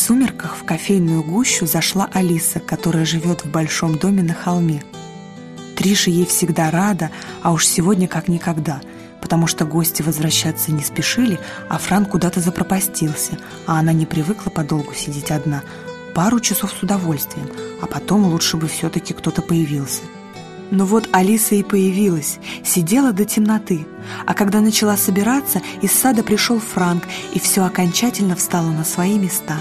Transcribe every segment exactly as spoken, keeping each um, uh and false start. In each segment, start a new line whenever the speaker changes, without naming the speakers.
сумерках в кофейную гущу зашла Алиса, которая живет в большом доме на холме. Триша ей всегда рада, а уж сегодня как никогда, потому что гости возвращаться не спешили, а Франк куда-то запропастился, а она не привыкла подолгу сидеть одна. Пару часов с удовольствием, а потом лучше бы все-таки кто-то появился. Но вот Алиса и появилась, сидела до темноты, а когда начала собираться, из сада пришел Франк, и все окончательно встало на свои места.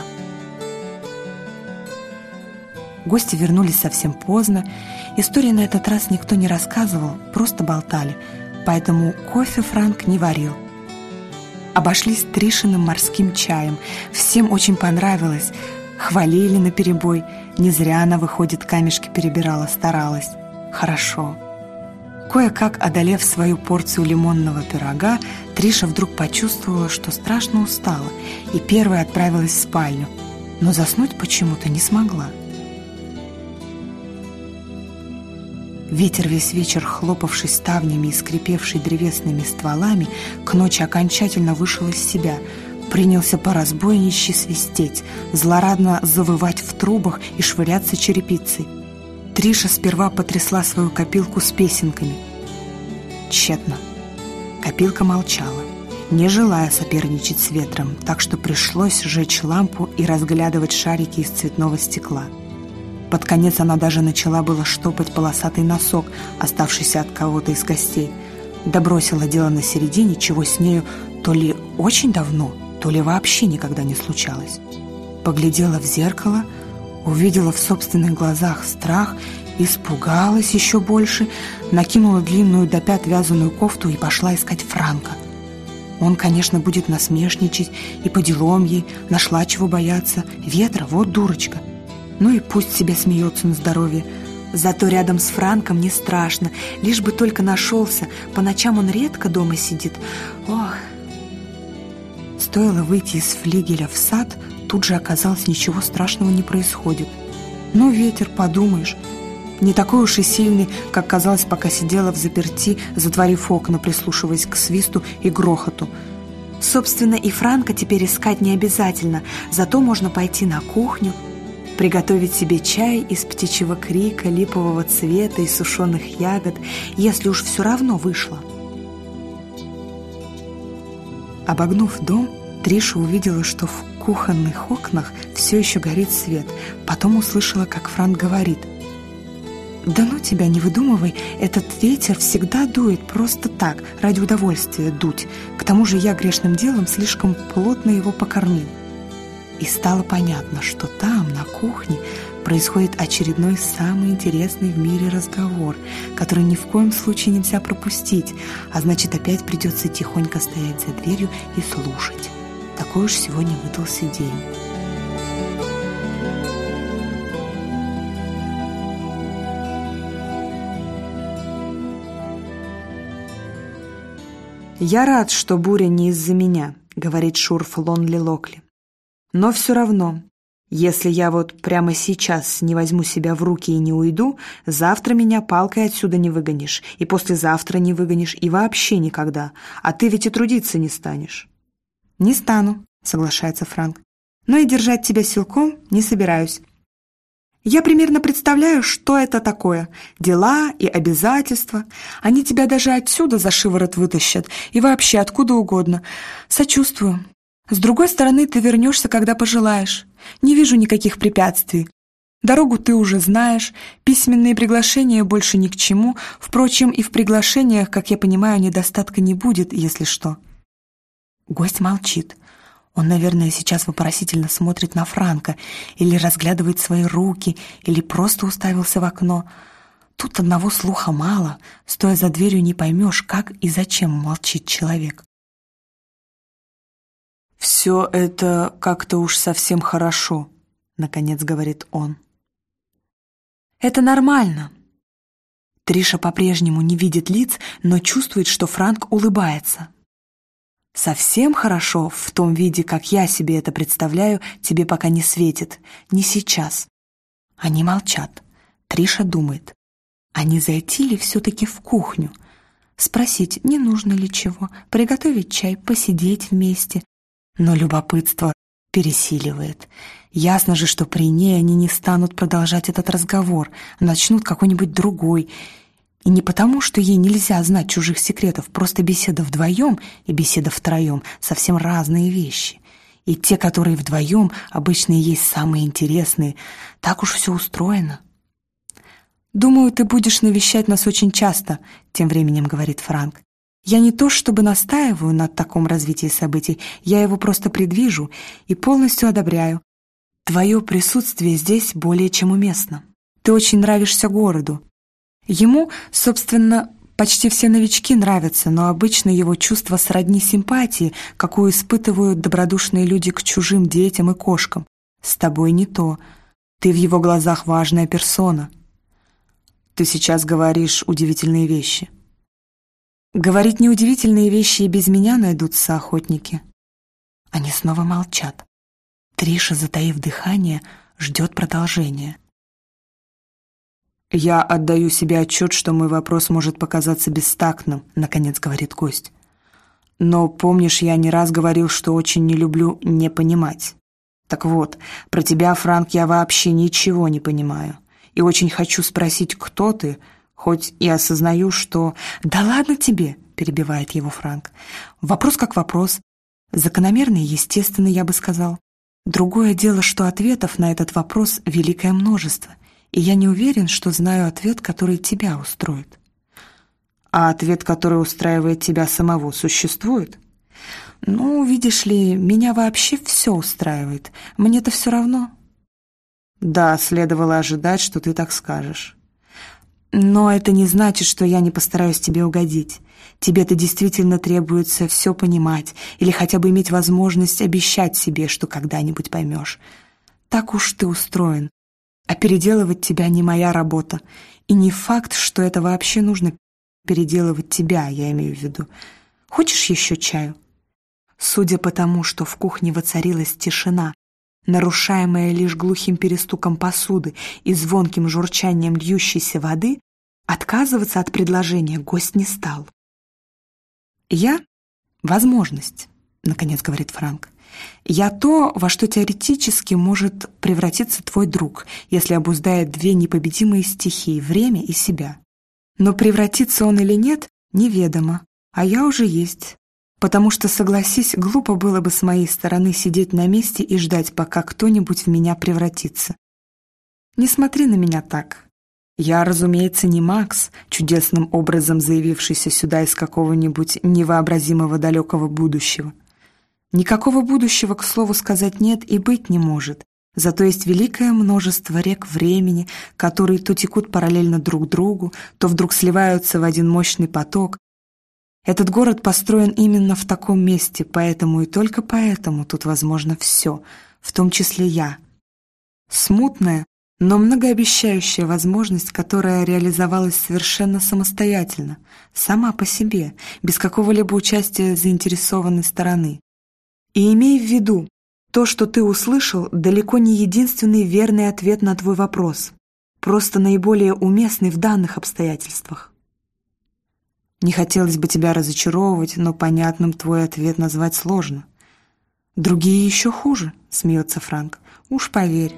Гости вернулись совсем поздно, истории на этот раз никто не рассказывал, просто болтали, поэтому кофе Франк не варил. Обошлись Тришиным морским чаем, всем очень понравилось, хвалили наперебой, не зря она, выходит, камешки перебирала, старалась. Хорошо. Кое-как одолев свою порцию лимонного пирога, Триша вдруг почувствовала, что страшно устала, и первая отправилась в спальню, но заснуть почему-то не смогла. Ветер, весь вечер хлопавший ставнями и скрипевший древесными стволами, к ночи окончательно вышел из себя, принялся по-разбойничьи свистеть, злорадно завывать в трубах и швыряться черепицей. Триша сперва потрясла свою копилку с песенками. Тщетно. Копилка молчала, не желая соперничать с ветром, так что пришлось сжечь лампу и разглядывать шарики из цветного стекла. Под конец она даже начала было штопать полосатый носок, оставшийся от кого-то из гостей. Да бросила дело на середине, чего с нею то ли очень давно, то ли вообще никогда не случалось. Поглядела в зеркало, увидела в собственных глазах страх, испугалась еще больше, накинула длинную до пят вязаную кофту и пошла искать Франка. Он, конечно, будет насмешничать, и по делам ей, нашла чего бояться, ветра, вот дурочка. Ну и пусть себе смеется на здоровье. Зато рядом с Франком не страшно, лишь бы только нашелся, по ночам он редко дома сидит. Ох! Стоило выйти из флигеля в сад, тут же оказалось, ничего страшного не происходит. Ну, ветер, подумаешь, не такой уж и сильный, как казалось, пока сидела взаперти, затворив окна, прислушиваясь к свисту и грохоту. Собственно, и Франка теперь искать не обязательно, зато можно пойти на кухню, приготовить себе чай из птичьего крика, липового цвета и сушеных ягод, если уж все равно вышло. Обогнув дом, Триша увидела, что в кухонных окнах все еще горит свет. Потом услышала, как Франк говорит: «Да ну тебя, не выдумывай, этот ветер всегда дует просто так, ради удовольствия дуть. К тому же я грешным делом слишком плотно его покормил». И стало понятно, что там, на кухне, происходит очередной самый интересный в мире разговор, который ни в коем случае нельзя пропустить, а значит, опять придется тихонько стоять за дверью и слушать. Такой уж сегодня выдался день. «Я рад, что буря не из-за меня», — говорит Шурф Лонли Локли. «Но все равно, если я вот прямо сейчас не возьму себя в руки и не уйду, завтра меня палкой отсюда не выгонишь, и послезавтра не выгонишь, и вообще никогда. А ты ведь и трудиться не станешь». «Не стану», — соглашается Франк. «Но и держать тебя силком не собираюсь. Я примерно представляю, что это такое. Дела и обязательства. Они тебя даже отсюда за шиворот вытащат, и вообще откуда угодно. Сочувствую. С другой стороны, ты вернешься, когда пожелаешь. Не вижу никаких препятствий. Дорогу ты уже знаешь, письменные приглашения больше ни к чему. Впрочем, и в приглашениях, как я понимаю, недостатка не будет, если что». Гость молчит. Он, наверное, сейчас вопросительно смотрит на Франка, или разглядывает свои руки, или просто уставился в окно. Тут одного слуха мало, стоя за дверью не поймешь, как и зачем молчит человек. «Все это как-то уж совсем хорошо», — наконец говорит он. «Это нормально». Триша по-прежнему не видит лиц, но чувствует, что Франк улыбается. «Совсем хорошо в том виде, как я себе это представляю, тебе пока не светит. Не сейчас». Они молчат. Триша думает, а не зайти ли все-таки в кухню? Спросить, не нужно ли чего, приготовить чай, посидеть вместе. Но любопытство пересиливает. Ясно же, что при ней они не станут продолжать этот разговор, начнут какой-нибудь другой. И не потому, что ей нельзя знать чужих секретов, просто беседа вдвоем и беседа втроем — совсем разные вещи. И те, которые вдвоем, обычно и есть самые интересные. Так уж все устроено. «Думаю, ты будешь навещать нас очень часто», — тем временем говорит Франк. «Я не то чтобы настаиваю на таком развитии событий, я его просто предвижу и полностью одобряю. Твое присутствие здесь более чем уместно. Ты очень нравишься городу. Ему, собственно, почти все новички нравятся, но обычно его чувство сродни симпатии, какую испытывают добродушные люди к чужим детям и кошкам. С тобой не то. Ты в его глазах важная персона». «Ты сейчас говоришь удивительные вещи». «Говорить неудивительные вещи и без меня найдутся охотники». Они снова молчат. Триша, затаив дыхание, ждет продолжения. «Я отдаю себе отчет, что мой вопрос может показаться бестактным», — наконец говорит гость. «Но помнишь, я не раз говорил, что очень не люблю не понимать. Так вот, про тебя, Франк, я вообще ничего не понимаю. И очень хочу спросить, кто ты, хоть и осознаю, что...» «Да ладно тебе», — перебивает его Франк. «Вопрос как вопрос. Закономерный и естественный, я бы сказал. Другое дело, что ответов на этот вопрос великое множество. И я не уверен, что знаю ответ, который тебя устроит». «А ответ, который устраивает тебя самого, существует?» «Ну, видишь ли, меня вообще все устраивает. Мне-то все равно». «Да, следовало ожидать, что ты так скажешь». «Но это не значит, что я не постараюсь тебе угодить. Тебе-то действительно требуется все понимать или хотя бы иметь возможность обещать себе, что когда-нибудь поймешь. Так уж ты устроен. А переделывать тебя не моя работа. И не факт, что это вообще нужно переделывать тебя, я имею в виду. Хочешь еще чаю?» Судя по тому, что в кухне воцарилась тишина, нарушаемая лишь глухим перестуком посуды и звонким журчанием льющейся воды, отказываться от предложения гость не стал. «Я — возможность», — наконец говорит Франк. «Я то, во что теоретически может превратиться твой друг, если обуздает две непобедимые стихии — время и себя. Но превратится он или нет — неведомо, а я уже есть. Потому что, согласись, глупо было бы с моей стороны сидеть на месте и ждать, пока кто-нибудь в меня превратится. Не смотри на меня так. Я, разумеется, не Макс, чудесным образом заявившийся сюда из какого-нибудь невообразимого далекого будущего. Никакого будущего, к слову сказать, нет и быть не может. Зато есть великое множество рек времени, которые то текут параллельно друг другу, то вдруг сливаются в один мощный поток. Этот город построен именно в таком месте, поэтому и только поэтому тут возможно все, в том числе я. Смутная, но многообещающая возможность, которая реализовалась совершенно самостоятельно, сама по себе, без какого-либо участия заинтересованной стороны. И имей в виду, то, что ты услышал, далеко не единственный верный ответ на твой вопрос, просто наиболее уместный в данных обстоятельствах. Не хотелось бы тебя разочаровывать, но понятным твой ответ назвать сложно. Другие еще хуже, смеется Франк. Уж поверь.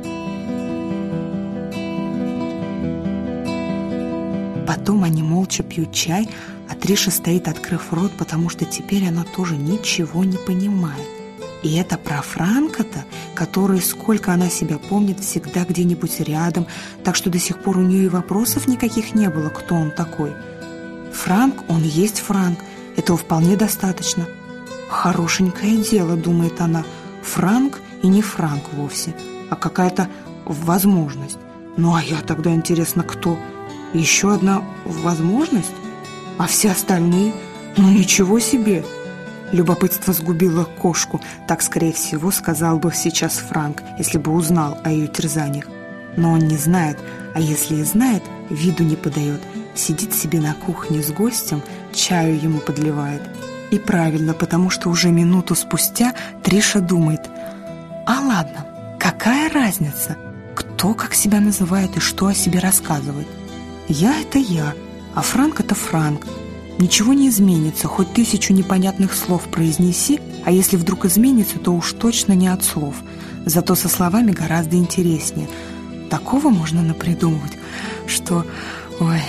Потом они молча пьют чай, а Триша стоит, открыв рот, потому что теперь она тоже ничего не понимает. И это про Франка-то, который, сколько она себя помнит, всегда где-нибудь рядом, так что до сих пор у нее и вопросов никаких не было, кто он такой. Франк, он есть Франк, этого вполне достаточно. Хорошенькое дело, думает она, Франк и не Франк вовсе, а какая-то возможность. Ну а я тогда, интересно, кто? Еще одна возможность? А все остальные? Ну ничего себе! Любопытство сгубило кошку, так, скорее всего, сказал бы сейчас Франк, если бы узнал о ее терзаниях. Но он не знает, а если и знает, виду не подает. Сидит себе на кухне с гостем, чаю ему подливает. И правильно, потому что уже минуту спустя Триша думает: а ладно, какая разница, кто как себя называет и что о себе рассказывает? Я — это я, а Франк — это Франк. Ничего не изменится, хоть тысячу непонятных слов произнеси, а если вдруг изменится, то уж точно не от слов. Зато со словами гораздо интереснее. Такого можно напридумывать, что... Ой...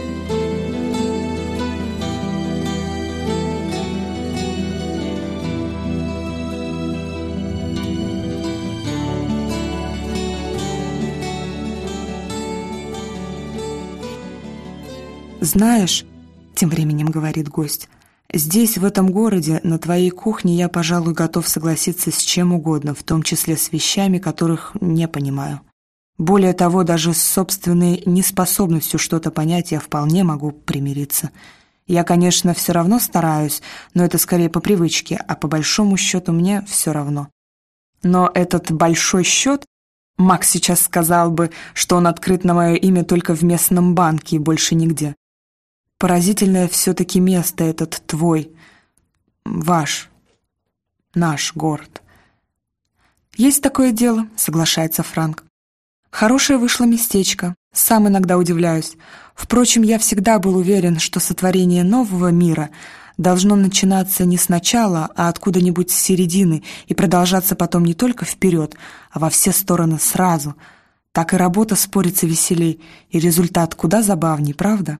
«Знаешь, — тем временем говорит гость, — здесь, в этом городе, на твоей кухне я, пожалуй, готов согласиться с чем угодно, в том числе с вещами, которых не понимаю. Более того, даже с собственной неспособностью что-то понять я вполне могу примириться. Я, конечно, все равно стараюсь, но это скорее по привычке, а по большому счету мне все равно. Но этот большой счет, Макс сейчас сказал бы, что он открыт на мое имя только в местном банке и больше нигде. Поразительное все-таки место этот твой, ваш, наш город». «Есть такое дело», — соглашается Франк. «Хорошее вышло местечко, сам иногда удивляюсь. Впрочем, я всегда был уверен, что сотворение нового мира должно начинаться не сначала, а откуда-нибудь с середины и продолжаться потом не только вперед, а во все стороны сразу. Так и работа спорится веселей, и результат куда забавней, правда?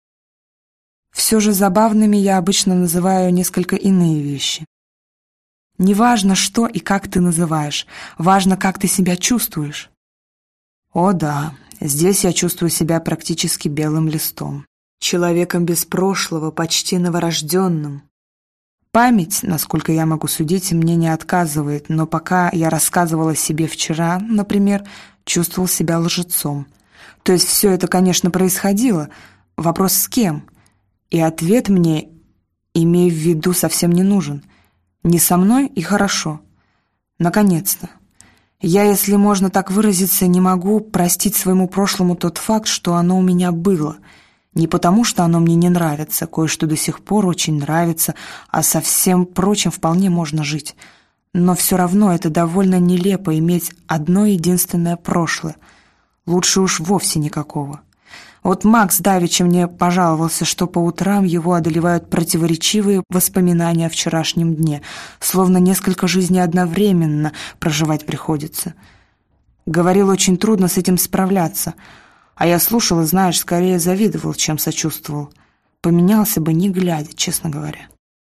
Все же забавными я обычно называю несколько иные вещи. Не важно, что и как ты называешь, важно, как ты себя чувствуешь». «О да, здесь я чувствую себя практически белым листом, человеком без прошлого, почти новорожденным. Память, насколько я могу судить, мне не отказывает, но пока я рассказывал о себе вчера, например, чувствовал себя лжецом. То есть все это, конечно, происходило. Вопрос с кем? И ответ мне, имея в виду, совсем не нужен. Не со мной и хорошо. Наконец-то. Я, если можно так выразиться, не могу простить своему прошлому тот факт, что оно у меня было. Не потому, что оно мне не нравится, кое-что до сих пор очень нравится, а со всем прочим вполне можно жить. Но все равно это довольно нелепо иметь одно единственное прошлое. Лучше уж вовсе никакого. Вот Макс давеча мне пожаловался, что по утрам его одолевают противоречивые воспоминания о вчерашнем дне, словно несколько жизней одновременно проживать приходится. Говорил, очень трудно с этим справляться, а я слушал и, знаешь, скорее завидовал, чем сочувствовал. Поменялся бы, не глядя, честно говоря.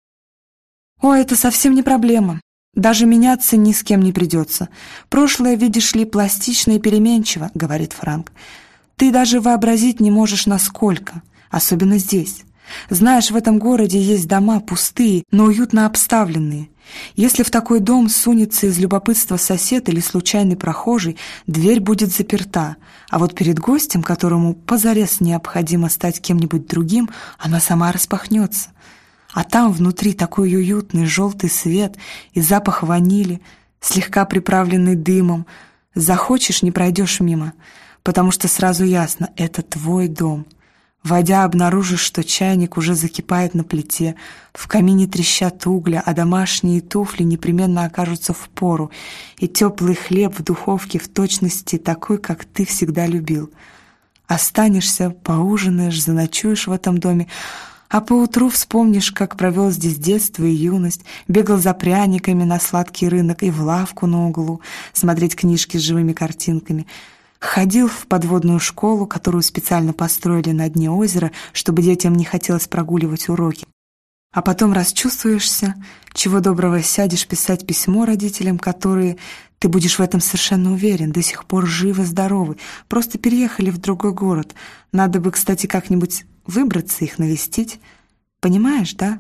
«О, это совсем не проблема. Даже меняться ни с кем не придется. Прошлое, видишь ли, пластично и переменчиво», — говорит Франк. «Ты даже вообразить не можешь, насколько, особенно здесь. Знаешь, в этом городе есть дома пустые, но уютно обставленные. Если в такой дом сунется из любопытства сосед или случайный прохожий, дверь будет заперта, а вот перед гостем, которому позарез необходимо стать кем-нибудь другим, она сама распахнется. А там внутри такой уютный желтый свет и запах ванили, слегка приправленный дымом. Захочешь — не пройдешь мимо, потому что сразу ясно — это твой дом. Войдя, обнаружишь, что чайник уже закипает на плите, в камине трещат угля, а домашние туфли непременно окажутся впору, и теплый хлеб в духовке в точности такой, как ты всегда любил. Останешься, поужинаешь, заночуешь в этом доме, а поутру вспомнишь, как провел здесь детство и юность, бегал за пряниками на сладкий рынок и в лавку на углу, смотреть книжки с живыми картинками. Ходил в подводную школу, которую специально построили на дне озера, чтобы детям не хотелось прогуливать уроки. А потом расчувствуешься, чего доброго сядешь писать письмо родителям, которые, ты будешь в этом совершенно уверен, до сих пор живы-здоровы, просто переехали в другой город. Надо бы, кстати, как-нибудь выбраться, их навестить. Понимаешь, да?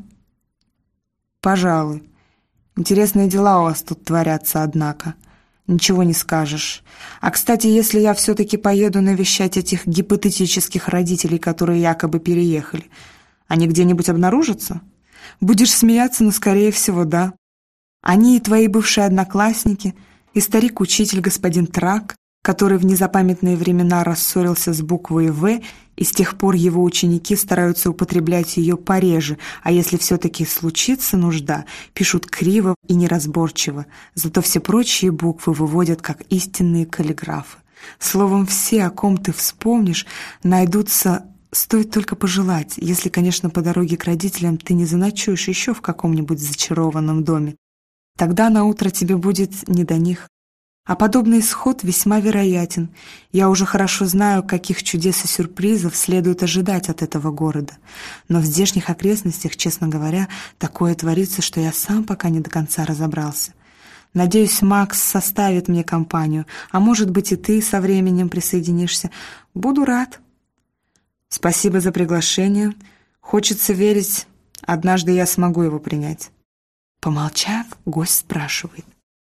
Пожалуй. Интересные дела у вас тут творятся, однако. Ничего не скажешь. А, кстати, если я все-таки поеду навещать этих гипотетических родителей, которые якобы переехали, они где-нибудь обнаружатся? Будешь смеяться, но, скорее всего, да. Они и твои бывшие одноклассники, и старик-учитель господин Трак, который в незапамятные времена рассорился с буквой «В», и с тех пор его ученики стараются употреблять ее пореже, а если все-таки случится нужда, пишут криво и неразборчиво, зато все прочие буквы выводят как истинные каллиграфы. Словом, все, о ком ты вспомнишь, найдутся Стоит только пожелать, если, конечно, по дороге к родителям ты не заночуешь еще в каком-нибудь зачарованном доме. Тогда наутро тебе будет не до них. А подобный исход весьма вероятен. Я уже хорошо знаю, каких чудес и сюрпризов следует ожидать от этого города. Но в здешних окрестностях, честно говоря, такое творится, что я сам пока не до конца разобрался. Надеюсь, Макс составит мне компанию, а может быть и ты со временем присоединишься. Буду рад. Спасибо за приглашение. Хочется верить, однажды я смогу его принять. Помолчав, гость спрашивает.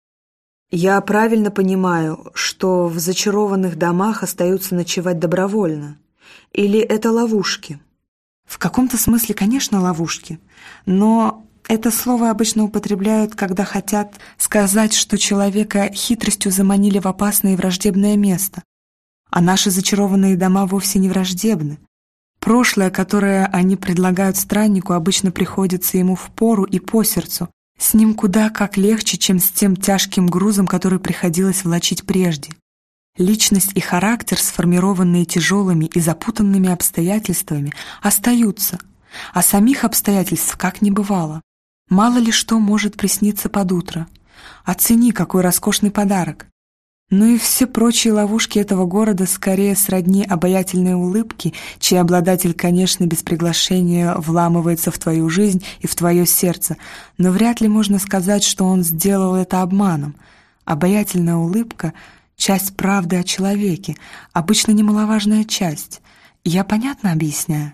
Я правильно понимаю, что в зачарованных домах остаются ночевать добровольно? Или это ловушки? В каком-то смысле, конечно, ловушки. Но это слово обычно употребляют, когда хотят сказать, что человека хитростью заманили в опасное и враждебное место. А наши зачарованные дома вовсе не враждебны. Прошлое, которое они предлагают страннику, обычно приходится ему впору и по сердцу. С ним куда как легче, чем с тем тяжким грузом, который приходилось влачить прежде. Личность и характер, сформированные тяжелыми и запутанными обстоятельствами, остаются, а самих обстоятельств как не бывало. Мало ли что может присниться под утро. Оцени, какой роскошный подарок. Ну и все прочие ловушки этого города скорее сродни обаятельной улыбке, чей обладатель, конечно, без приглашения вламывается в твою жизнь и в твое сердце, но вряд ли можно сказать, что он сделал это обманом. Обаятельная улыбка — часть правды о человеке, обычно немаловажная часть. Я понятно объясняю?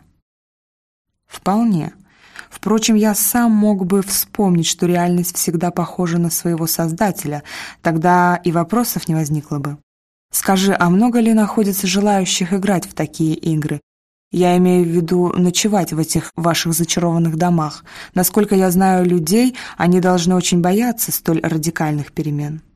Вполне. Впрочем, я сам мог бы вспомнить, что реальность всегда похожа на своего создателя, тогда и вопросов не возникло бы. Скажи, а много ли находится желающих играть в такие игры? Я имею в виду ночевать в этих ваших зачарованных домах. Насколько я знаю людей, они должны очень бояться столь радикальных перемен.